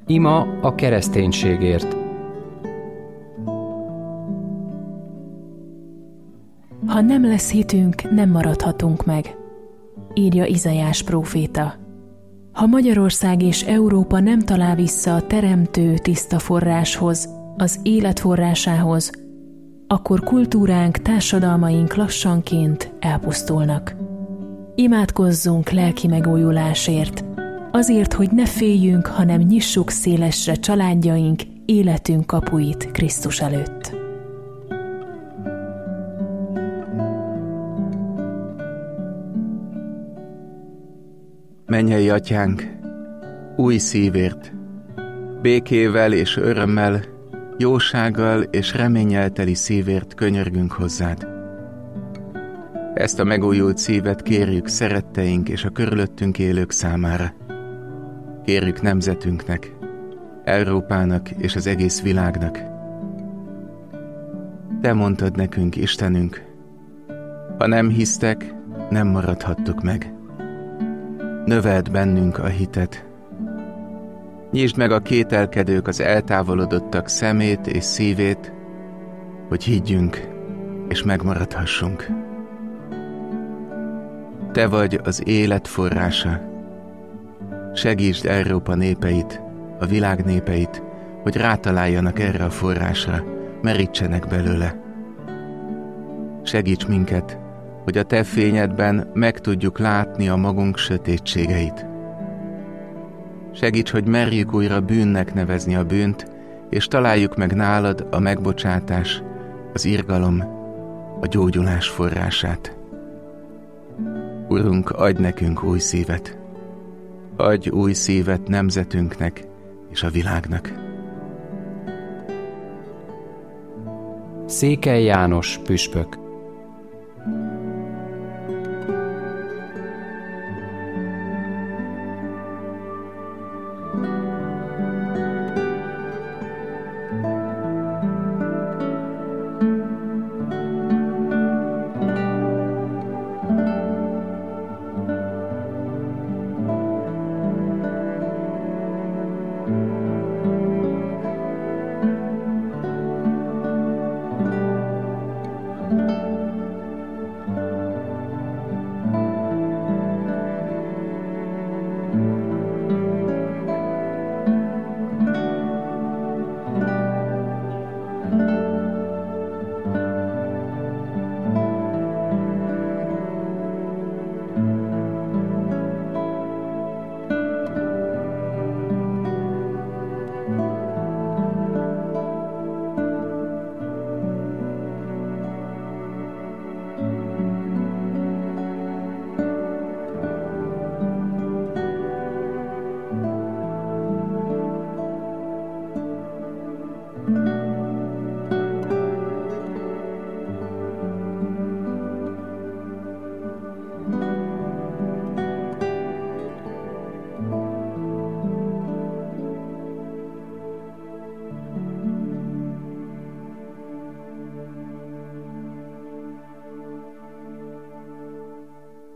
Ima a kereszténységért. Ha nem lesz hitünk, nem maradhatunk meg, írja Izaiás próféta. Ha Magyarország és Európa nem talál vissza a teremtő tiszta forráshoz, az élet forrásához, akkor kultúránk, társadalmaink lassanként elpusztulnak. Imádkozzunk lelki megújulásért, azért, hogy ne féljünk, hanem nyissuk szélesre családjaink, életünk kapuit Krisztus előtt. Mennyei Atyánk, új szívért, békével és örömmel, jósággal és reménnyel teli szívért könyörgünk hozzád. Ezt a megújult szívet kérjük szeretteink és a körülöttünk élők számára. Kérjük nemzetünknek, Európának és az egész világnak. Te mondtad nekünk, Istenünk, ha nem hisztek, nem maradhattok meg. Növeld bennünk a hitet. Nyisd meg a kételkedők, az eltávolodottak szemét és szívét, hogy higgyünk és megmaradhassunk. Te vagy az élet forrása. Segítsd Európa népeit, a világ népeit, hogy rátaláljanak erre a forrásra, merítsenek belőle. Segíts minket, hogy a Te fényedben meg tudjuk látni a magunk sötétségeit. Segíts, hogy merjük újra bűnnek nevezni a bűnt, és találjuk meg nálad a megbocsátás, az irgalom, a gyógyulás forrását. Urunk, adj nekünk új szívet. Adj új szívet nemzetünknek és a világnak. Székely János püspök.